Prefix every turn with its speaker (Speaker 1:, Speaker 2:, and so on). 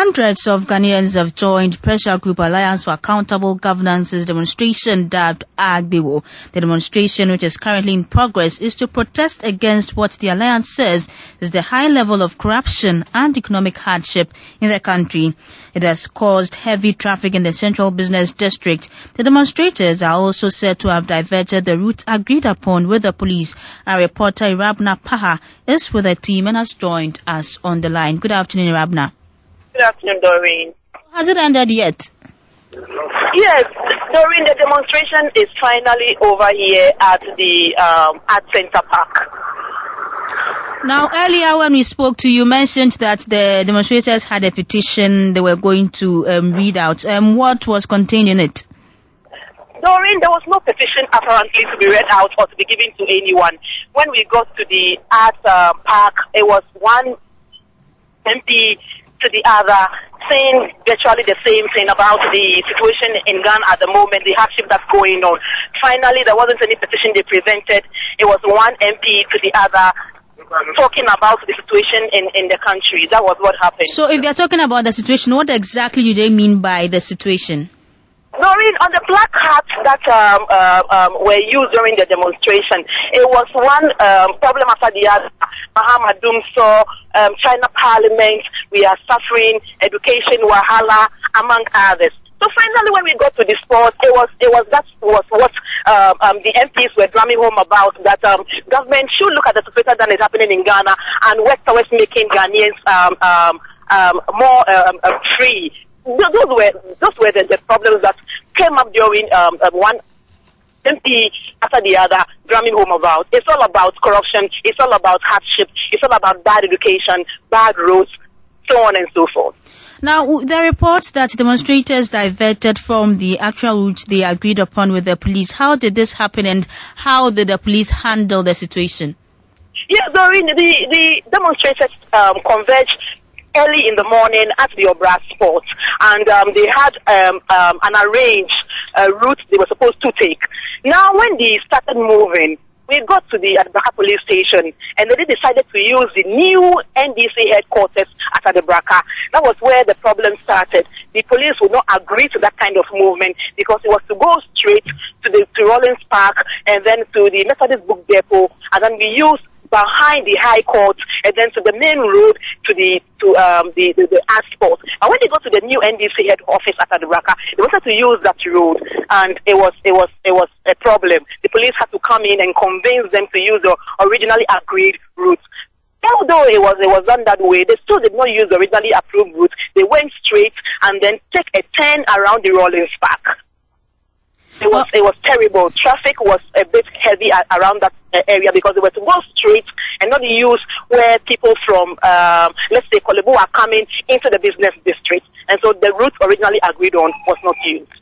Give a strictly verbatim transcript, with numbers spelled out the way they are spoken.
Speaker 1: Hundreds of Ghanaians have joined Pressure Group Alliance for Accountable Governance's demonstration dubbed Agbewo. The demonstration, which is currently in progress, is to protest against what the alliance says is the high level of corruption and economic hardship in the country. It has caused heavy traffic in the central business district. The demonstrators are also said to have diverted the route agreed upon with the police. Our reporter Irabna Paha is with the team and has joined us on the line. Good afternoon, Irabna.
Speaker 2: Good afternoon, Doreen.
Speaker 1: Has it ended yet?
Speaker 2: Yes, Doreen, the demonstration is finally over here at the um, Art Center Park.
Speaker 1: Now, earlier when we spoke to you, you mentioned that the demonstrators had a petition they were going to um, read out. Um, what was contained in it?
Speaker 2: Doreen, there was no petition apparently to be read out or to be given to anyone. When we got to the Art uh, Park, it was one M P to the other, saying virtually the same thing about the situation in Ghana at the moment, the hardship that's going on. Finally, there wasn't any petition they presented. It was one M P to the other talking about the situation in, in the country. That was what happened.
Speaker 1: So if they're talking about the situation, what exactly do they mean by the situation?
Speaker 2: Doreen, on the placards that um, uh, um, were used during the demonstration, it was one um, problem after the other. Mahama Dumso, um, China Parliament, we are suffering, education, Wahala, among others. So finally, when we got to the spot, it was it was that was what um, um, the M Ps were drumming home about, that um, government should look at the situation that is happening in Ghana and work towards making Ghanaians um, um, um, more um, um, free. Those were those were the, the problems that came up during um, um, one M P after the other drumming home about. It's all about corruption. It's all about hardship. It's all about bad education, bad roads, so on and so forth.
Speaker 1: Now, there are reports that demonstrators diverted from the actual route they agreed upon with the police. How did this happen, and how did the police handle the situation?
Speaker 2: Yes, Doreen, the, the demonstrators um, converged early in the morning at the Obra spot, and um, they had um, um, an arranged uh, route they were supposed to take. Now, when they started moving, we got to the Adabraka police station, and they decided to use the new N D C headquarters at Adabraka. That was where the problem started. The police would not agree to that kind of movement because it was to go straight to the to Rollins Park and then to the Methodist Book Depot, and then we used behind the High Court and then to the main road to the to um the the, the asphalt. And when they got to the new N D C head office at Adabraka, they wanted to use that road, and it was it was it was a problem. The police had to come in and convince them to use the originally agreed route. Although it was it was done that way, they still did not use the originally approved route. They went straight and then took a turn around the Rollins Park. It was it was terrible. Traffic was a bit heavy a, around that uh, area because they were to go straight and not use where people from, um, let's say, Kolebu are coming into the business district. And so the route originally agreed on was not used.